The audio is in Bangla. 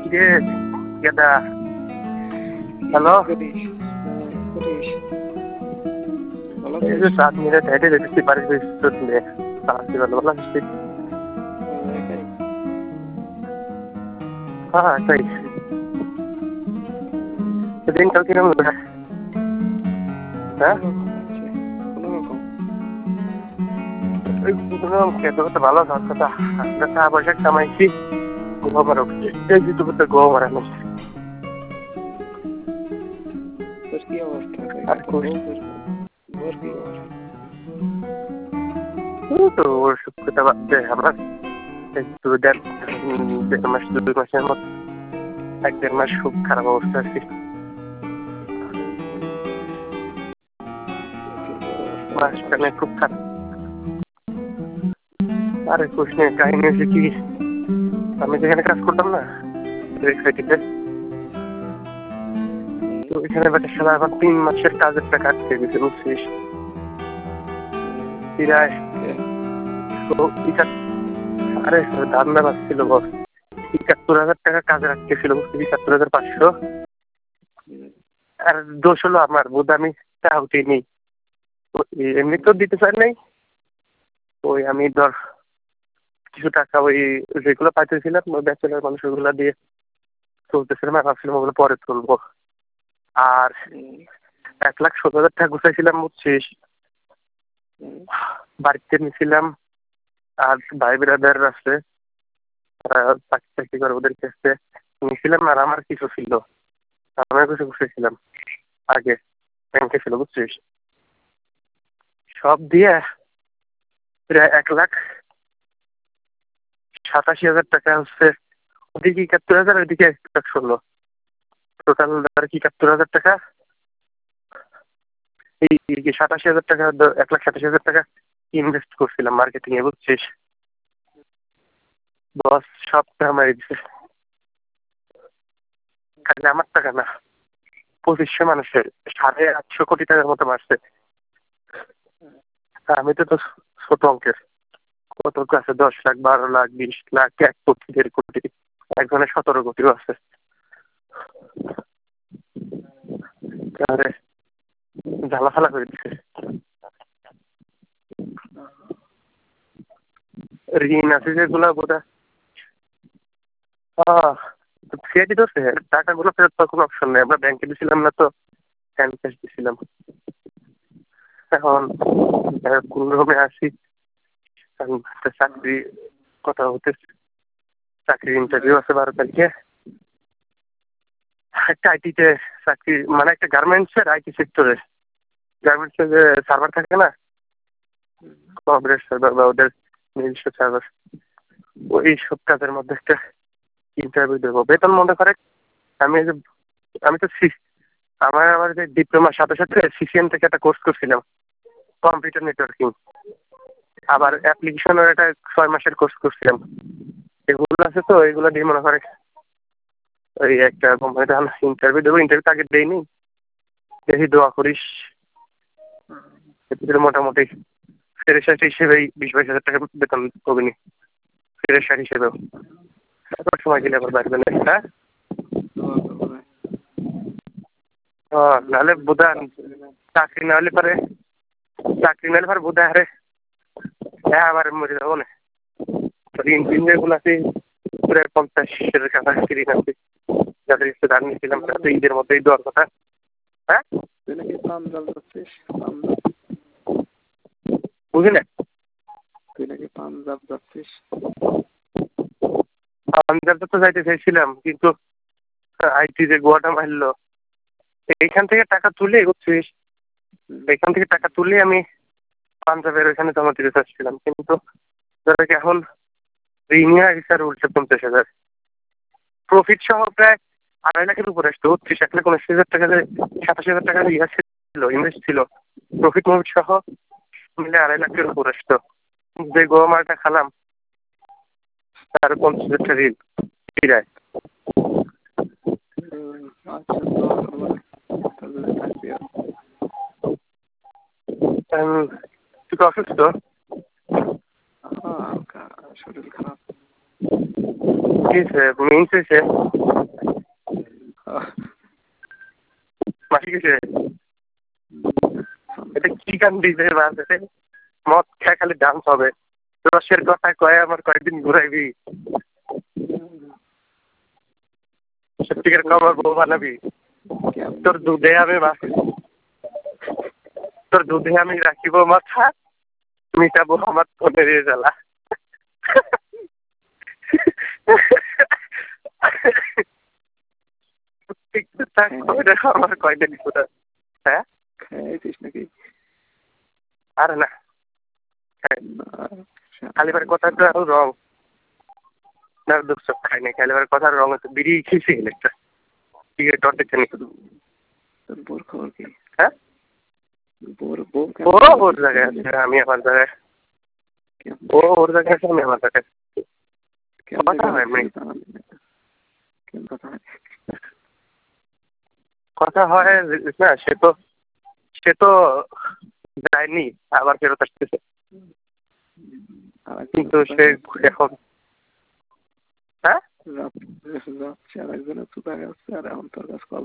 যে গেদা হ্যালো এই যে 7 মিনিট হেঁটে যেতেছি বাড়ির ভিতর নিয়ে ভালো আসছি। হ্যাঁ তাই দিনকাল কিরকম? হ্যাঁ খেতে ভালো কথা টাকা পয়সা কামাইছি গোবর গোবর মারানো কি অবস্থা তো ওর কথা বাদ দে আমার দেড় মাস 2 মাসের মতো 1-1.5 মাস খুব খারাপ অবস্থা আছি। মাসখানে খুব খারাপ। আরে কোশ্চেন কাহিনী হচ্ছে কি, আমি যেখানে কাজ করতাম না ওইখানে বেটা সারা আবার 3 মাসের কাজের টাকা আটকে গেছে বুঝছিস। আরে ধান্দা পাচ্ছিল বস ৭১,০০০ টাকা কাজে রাখতে ছিল বুঝছিস, ৭১,৫০০। আর দোষ হলো আমার বোধ আমি চাউটি নেই এমনি তো দিতে চাই নাই। ওই আমি ধর কিছু টাকা ওই যেগুলো পাইতেছিলাম ওই ব্যাচেলার মানুষ ওগুলো দিয়ে চলতেছিলাম, ভাবছিলাম ওগুলো পরে তুলবো। আর ১,১৭,০০০ টাকা গুছাইছিলাম বুঝছিস, বাড়িতে নিয়েছিলাম। আর ভাই বিরাদার আছে চাকরি টাকরি করে ওদের কাছে নিয়েছিলাম। আর আমার কিছু ছিল আমি কিছু গুছাইছিলাম আগে ব্যাংকে ছিল বুঝছিস, সব দিয়ে প্রায় ১,৮৭,০০০ টাকা হচ্ছে। ওদিকে ৭১,০০০ ওইদিকে ১,১৬,০০০ টোটাল কি ৭১,০০০ টাকা। এই ৮৭,০০০ টাকা ১,৮৭,০০০ টাকা ইনভেস্ট করছিলাম মার্কেটিং এ বুঝছিস। বস সব কামাই দিচ্ছে, খালি আমার টাকা না ২৫০০ মানুষের ৮৫০ কোটি টাকার মতো মারছে। আমি তো ছোট অঙ্কের কত আছে ১০ লাখ ১২ লাখ ২০ লাখ ১ কোটি ১.৫ কোটি একজনের ১৭ কোটিও আছে। ঝালা ফালা করে দিচ্ছে। ঋণ আছে যেগুলা বোধহয় সিআইডি ধরছে, টাকাগুলো ফেরত পাওয়ার কোনো অপশন নেই। আমরা ব্যাংকে দিছিলাম না তো, হ্যান্ড ক্যাশ দিছিলাম। এখন কোন রকমে আসি চাকরি কথা হতেছে, চাকরির ইন্টারভিউ আছে 12 তারিখে। একটা আইটিতে চাকরি মানে একটা গার্মেন্টসের আইটি সেক্টরে, গার্মেন্টসের যে সার্ভার থাকে না কর্পোরেট সার্ভার বা ওদের নিজস্ব সার্ভার, ওই সব কাজের মধ্যে একটা ইন্টারভিউ দেবো। বেতন মনে করে আমি তো আমার যে ডিপ্লোমার সাথে সাথে সিসিএন থেকে একটা কোর্স করছিলাম কম্পিউটার নেটওয়ার্কিং, আবার অ্যাপ্লিকেশনের একটা 6 মাসের কোর্স করছিলাম। এগুলো আছে তো এগুলো দিয়ে মনে করে ওই একটা কোম্পানিতে ইন্টারভিউ দেবো। ইন্টারভিউ আগে দেয়নি, দেখি দোয়া করিস মোটামুটি ফ্রেশার হিসেবেই 20-22 হাজার টাকা বেতন কমিনি ফ্রেশার হিসেবেও। সময় দিলে আবার বাড়বে না। হ্যাঁ নাহলে বোধহয় চাকরি না হলে পরে বোধহয় আরে হ্যাঁ আবার মরে যাবো না। ইঞ্জিনিয়ার গুলো আছে প্রায় 50-এর কাছাকাছি ঋণ আছে, যাদের একটু ধার নিয়েছিলাম তাদের ঈদের মধ্যেই দেওয়ার কথা। হ্যাঁ বুঝলি না, পাঞ্জাব তো যাইতে চাইছিলাম কিন্তু আইটি যে গোয়াটা মারলো, এইখান থেকে টাকা তুলে বুঝছিস, এখান থেকে টাকা তুলে আমি পাঞ্জাবের ওইখানে জমা দিতে চাচ্ছিলাম, কিন্তু এখন ঋণই স্যার উঠছে 50,000 প্রফিট সহ প্রায় 2.5 লাখের উপরে আসতো। 1,59,000 টাকা 27,000 টাকা ইয়ে ছিল ইনভেস্ট ছিল, প্রফিট মুভিট সহ মিলে 2.5 লাখের উপর আসতো। যে গোয়া মালটা খালাম তার 50,000 টাকা ঋণ ফিরায়। তুই তো অসুস্থ? শরীর খারাপ। কি মিন্স হয়েছে মাসি কিছু এটা কি গান দিবে বাজে মদ খেয়ে খালি ডান্স হবে রসের কথা কয়ে আমার কয়েকদিন ঘুরাইবি সত্যিকার খবর বউ বানাবি তোর দুধে আমি রাখিব মাথা মিটাবো আমার ফোনের জ্বালা আমার কয়দিন ঘুরা হ্যাঁ খাইছিস নাকি আরে না খালি বারে কথাটা রং না দুঃখ সব খাই নাই খালি বারে কথার রং হচ্ছে বিড়ি খেয়েছি একটা সিগারেট দেখছে নি তোর বোর খবর কি হ্যাঁ ও ওর জায়গায় আছে আমি আমার জায়গায় ও ওর জায়গায় আছে আমি আমার জায়গায় কথা হয় না সে তো যায়নি আবার ফেরত আসতেছে কিন্তু সে এখন হ্যাঁ একজনের চুপা গেছে আর এখন তোর কাছে কল